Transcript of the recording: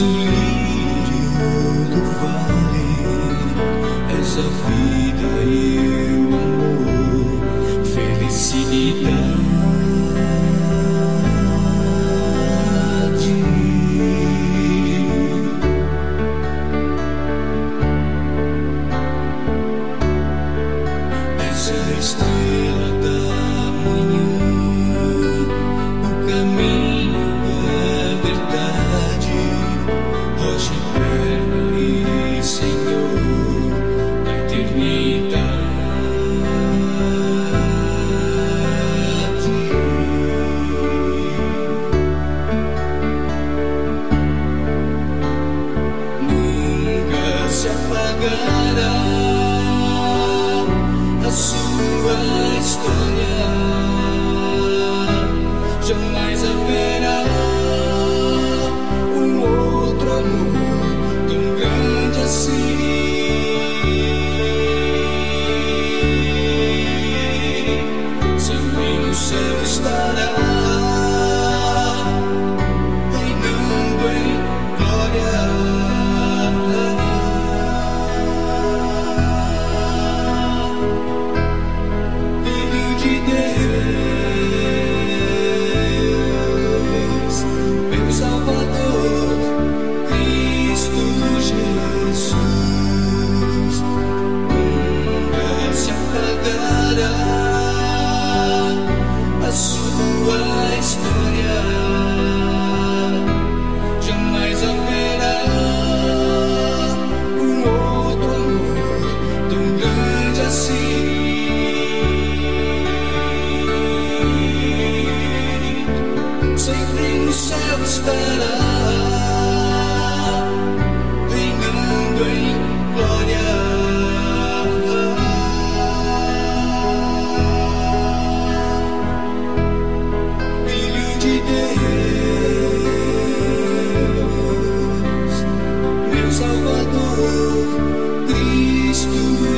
o lírio do vale, és a vida e o amor, felicidade. És a estrela da manhã, o caminho, a verdade, rocha eterna e Senhor da eternidade. Nunca se apagará a sua história, jamais haverá um outro amor tão grande assim. Sempre no céu estará, reinando em glória. Filho de Deus, meu Salvador, Cristo Jesus, nunca se apagará a sua história, jamais haverá um outro amor tão grande assim. Sempre no céu estará, reinando em glória. Filho de Deus, meu Salvador, Cristo